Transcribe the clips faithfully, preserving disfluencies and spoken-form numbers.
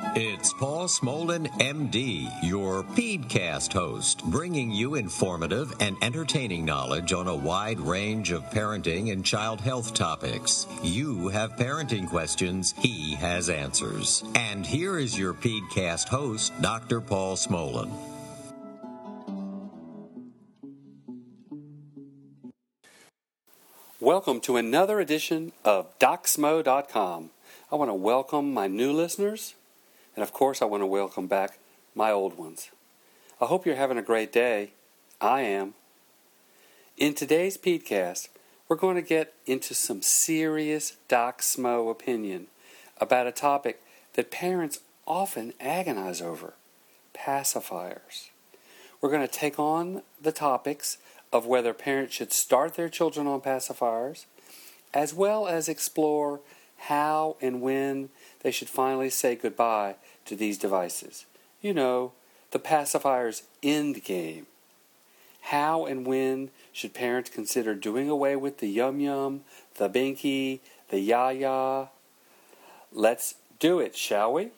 It's Paul Smolin, M D, your PeedCast host, bringing you informative and entertaining knowledge on a wide range of parenting and child health topics. You have parenting questions, he has answers. And here is your PeedCast host, Doctor Paul Smolin. Welcome to another edition of Doc Smo dot com. I want to welcome my new listeners. And of course, I want to welcome back my old ones. I hope you're having a great day. I am. In today's PeedCast, we're going to get into some serious Doc Smo opinion about a topic that parents often agonize over: pacifiers. We're going to take on the topics of whether parents should start their children on pacifiers, as well as explore how and when they should finally say goodbye to these devices. You know, the pacifier's end game. How and when should parents consider doing away with the Yum Yum, the Binky, the Ya Ya? Let's do it, shall we?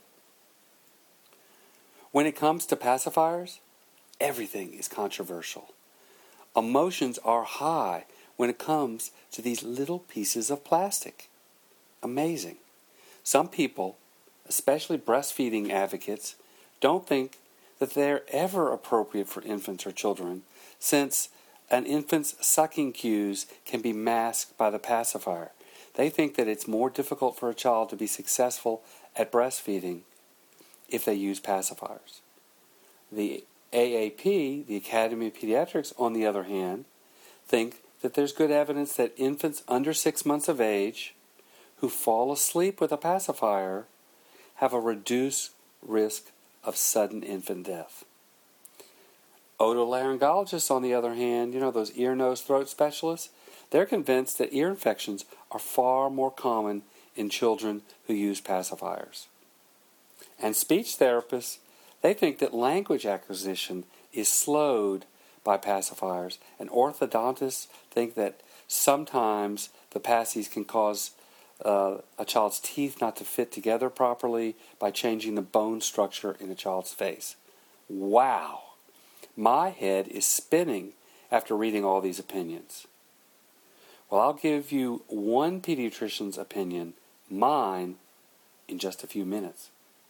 When it comes to pacifiers, everything is controversial. Emotions are high when it comes to these little pieces of plastic. Amazing. Some people, especially breastfeeding advocates, don't think that they're ever appropriate for infants or children, since an infant's sucking cues can be masked by the pacifier. They think that it's more difficult for a child to be successful at breastfeeding if they use pacifiers. The A A P, the Academy of Pediatrics, on the other hand, think that there's good evidence that infants under six months of age who fall asleep with a pacifier have a reduced risk of sudden infant death. Otolaryngologists, on the other hand, you know, those ear, nose, throat specialists, they're convinced that ear infections are far more common in children who use pacifiers. And speech therapists, they think that language acquisition is slowed by pacifiers, and orthodontists think that sometimes the passies can cause Uh, a child's teeth not to fit together properly by changing the bone structure in a child's face. Wow! My head is spinning after reading all these opinions. Well, I'll give you one pediatrician's opinion, mine, in just a few minutes.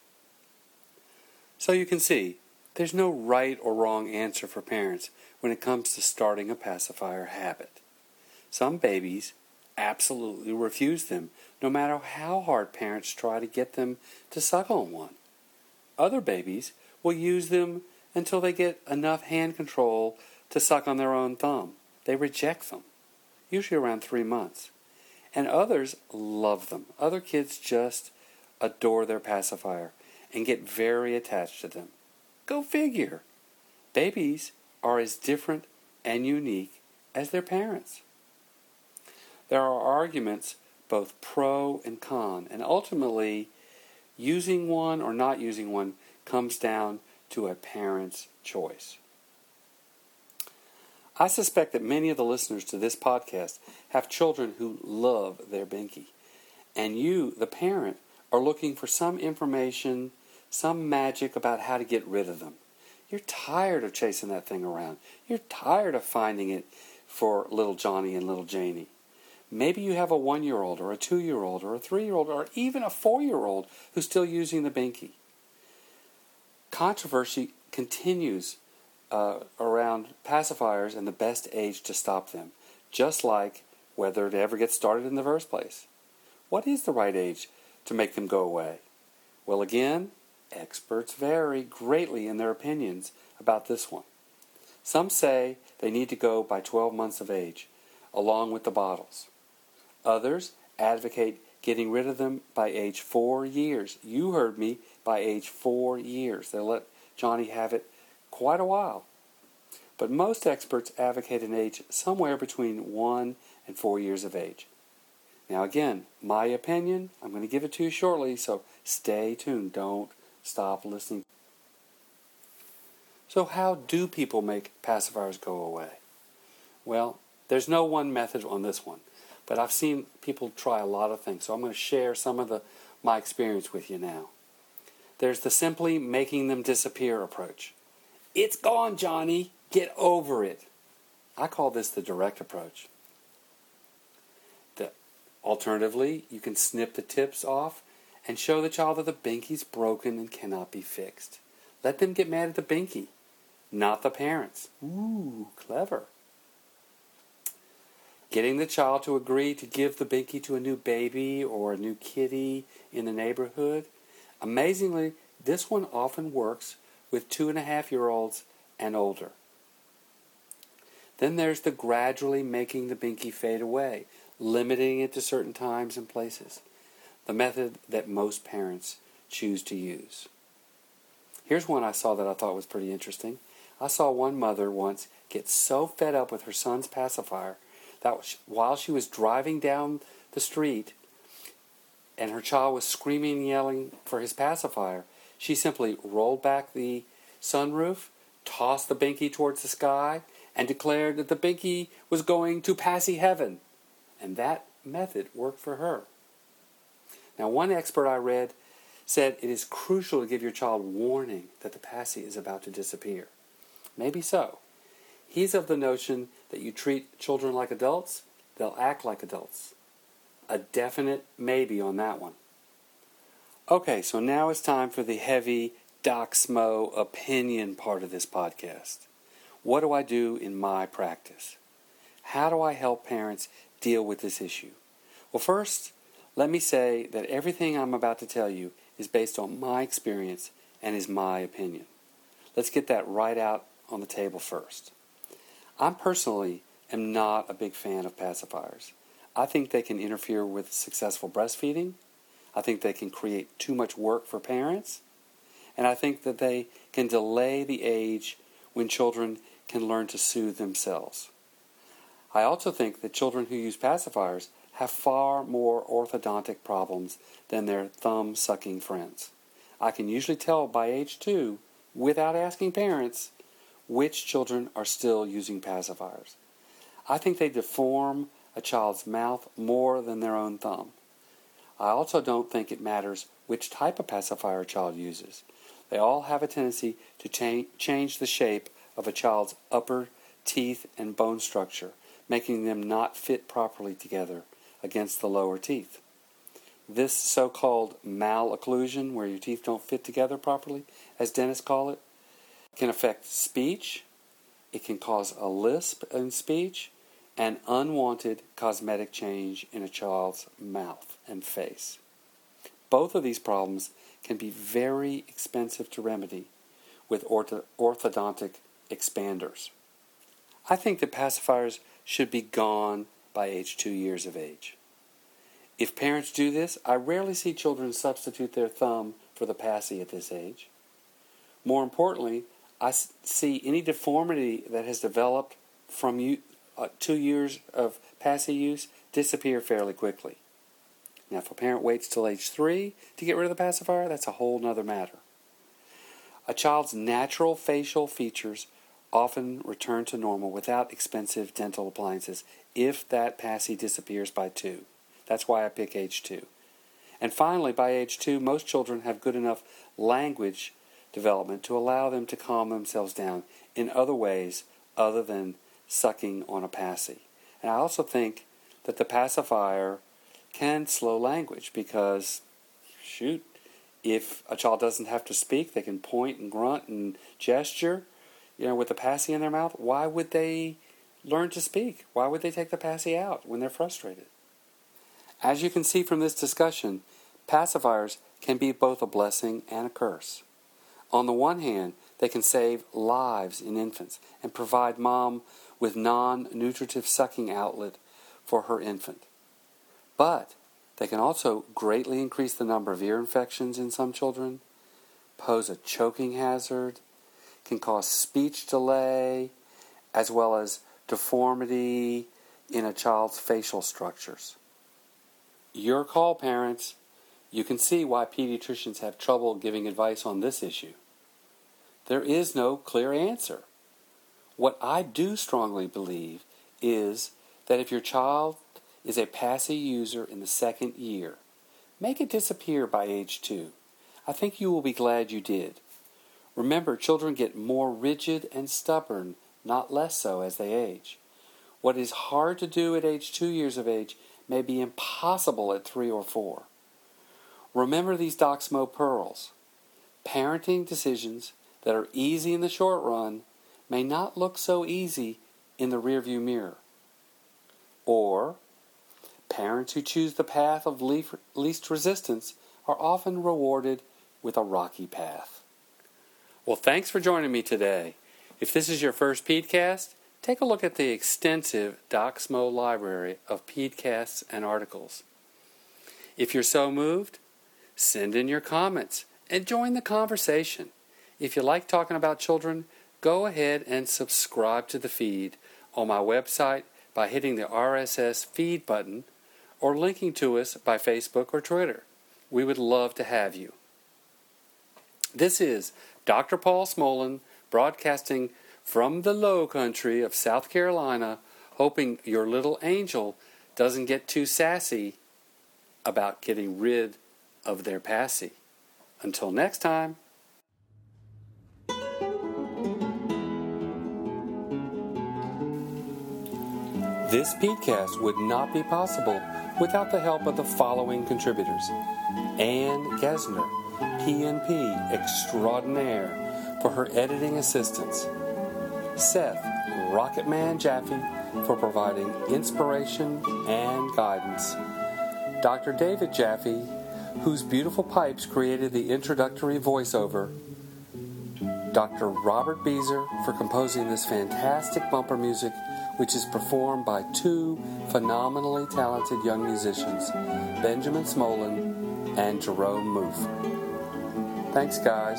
So you can see, there's no right or wrong answer for parents when it comes to starting a pacifier habit. Some babies absolutely refuse them, no matter how hard parents try to get them to suck on one. Other babies will use them until they get enough hand control to suck on their own thumb. They reject them, usually around three months. And others love them. Other kids just adore their pacifier and get very attached to them. Go figure. Babies are as different and unique as their parents. There are arguments both pro and con, and ultimately, using one or not using one comes down to a parent's choice. I suspect that many of the listeners to this podcast have children who love their Binky, and you, the parent, are looking for some information, some magic about how to get rid of them. You're tired of chasing that thing around. You're tired of finding it for little Johnny and little Janie. Maybe you have a one-year-old or a two-year-old or a three-year-old or even a four-year-old who's still using the Binky. Controversy continues uh, around pacifiers and the best age to stop them, just like whether to ever get started in the first place. What is the right age to make them go away? Well, again, experts vary greatly in their opinions about this one. Some say they need to go by twelve months of age, along with the bottles. Others advocate getting rid of them by age four years. You heard me, by age four years. They'll let Johnny have it quite a while. But most experts advocate an age somewhere between one and four years of age. Now again, my opinion, I'm going to give it to you shortly, so stay tuned. Don't stop listening. So how do people make pacifiers go away? Well, there's no one method on this one, but I've seen people try a lot of things, so I'm going to share some of the my experience with you now. There's the simply making them disappear approach. It's gone, Johnny. Get over it. I call this the direct approach. The, alternatively, you can snip the tips off and show the child that the binky's broken and cannot be fixed. Let them get mad at the binky, not the parents. Ooh, clever. Getting the child to agree to give the binky to a new baby or a new kitty in the neighborhood. Amazingly, this one often works with two and a half year olds and older. Then there's the gradually making the binky fade away, limiting it to certain times and places. The method that most parents choose to use. Here's one I saw that I thought was pretty interesting. I saw one mother once get so fed up with her son's pacifier that while she was driving down the street and her child was screaming and yelling for his pacifier, she simply rolled back the sunroof, tossed the binky towards the sky, and declared that the binky was going to passy heaven. And that method worked for her. Now, one expert I read said it is crucial to give your child warning that the passy is about to disappear. Maybe so. He's of the notion that you treat children like adults, they'll act like adults. A definite maybe on that one. Okay, so now it's time for the heavy Doc Smo opinion part of this podcast. What do I do in my practice? How do I help parents deal with this issue? Well, first, let me say that everything I'm about to tell you is based on my experience and is my opinion. Let's get that right out on the table first. I personally am not a big fan of pacifiers. I think they can interfere with successful breastfeeding. I think they can create too much work for parents. And I think that they can delay the age when children can learn to soothe themselves. I also think that children who use pacifiers have far more orthodontic problems than their thumb-sucking friends. I can usually tell by age two, without asking parents, which children are still using pacifiers. I think they deform a child's mouth more than their own thumb. I also don't think it matters which type of pacifier a child uses. They all have a tendency to cha- change the shape of a child's upper teeth and bone structure, making them not fit properly together against the lower teeth. This so-called malocclusion, where your teeth don't fit together properly, as dentists call it, can affect speech. It can cause a lisp in speech and unwanted cosmetic change in a child's mouth and face. Both of these problems can be very expensive to remedy with ortho- orthodontic expanders. I think that pacifiers should be gone by age two years of age. If parents do this, I rarely see children substitute their thumb for the passy at this age. More importantly, I see any deformity that has developed from you, uh, two years of passy use disappear fairly quickly. Now, if a parent waits till age three to get rid of the pacifier, that's a whole other matter. A child's natural facial features often return to normal without expensive dental appliances if that passy disappears by two. That's why I pick age two. And finally, by age two, most children have good enough language development to allow them to calm themselves down in other ways other than sucking on a passy. And I also think that the pacifier can slow language because, shoot, if a child doesn't have to speak, they can point and grunt and gesture, you know, with the passy in their mouth. Why would they learn to speak? Why would they take the passy out when they're frustrated? As you can see from this discussion, pacifiers can be both a blessing and a curse. On the one hand, they can save lives in infants and provide mom with non-nutritive sucking outlet for her infant. But they can also greatly increase the number of ear infections in some children, pose a choking hazard, can cause speech delay, as well as deformity in a child's facial structures. Your call, parents. You can see why pediatricians have trouble giving advice on this issue. There is no clear answer. What I do strongly believe is that if your child is a passy user in the second year, make it disappear by age two. I think you will be glad you did. Remember, children get more rigid and stubborn, not less so as they age. What is hard to do at age two years of age may be impossible at three or four. Remember these Doxmo pearls. Parenting decisions that are easy in the short run may not look so easy in the rearview mirror. Or, parents who choose the path of least resistance are often rewarded with a rocky path. Well, thanks for joining me today. If this is your first PeedCast, take a look at the extensive Doxmo library of PeedCasts and articles. If you're so moved, send in your comments and join the conversation. If you like talking about children, go ahead and subscribe to the feed on my website by hitting the R S S feed button or linking to us by Facebook or Twitter. We would love to have you. This is Doctor Paul Smolin broadcasting from the low country of South Carolina, hoping your little angel doesn't get too sassy about getting rid of their passy. Until next time. This PeedCast would not be possible without the help of the following contributors. Ann Gesner, P N P extraordinaire, for her editing assistance. Seth Rocketman Jaffe for providing inspiration and guidance. Doctor David Jaffe, whose beautiful pipes created the introductory voiceover. Doctor Robert Beezer for composing this fantastic bumper music, which is performed by two phenomenally talented young musicians, Benjamin Smolin and Jerome Moof. Thanks, guys.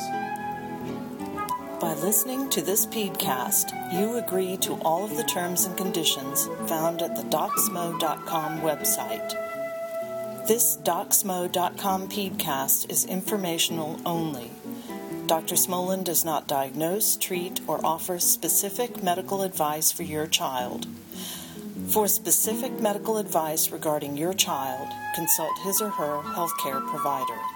By listening to this PeedCast, you agree to all of the terms and conditions found at the Doxmo dot com website. This Doxmo dot com PeedCast is informational only. Doctor Smolin does not diagnose, treat, or offer specific medical advice for your child. For specific medical advice regarding your child, consult his or her healthcare provider.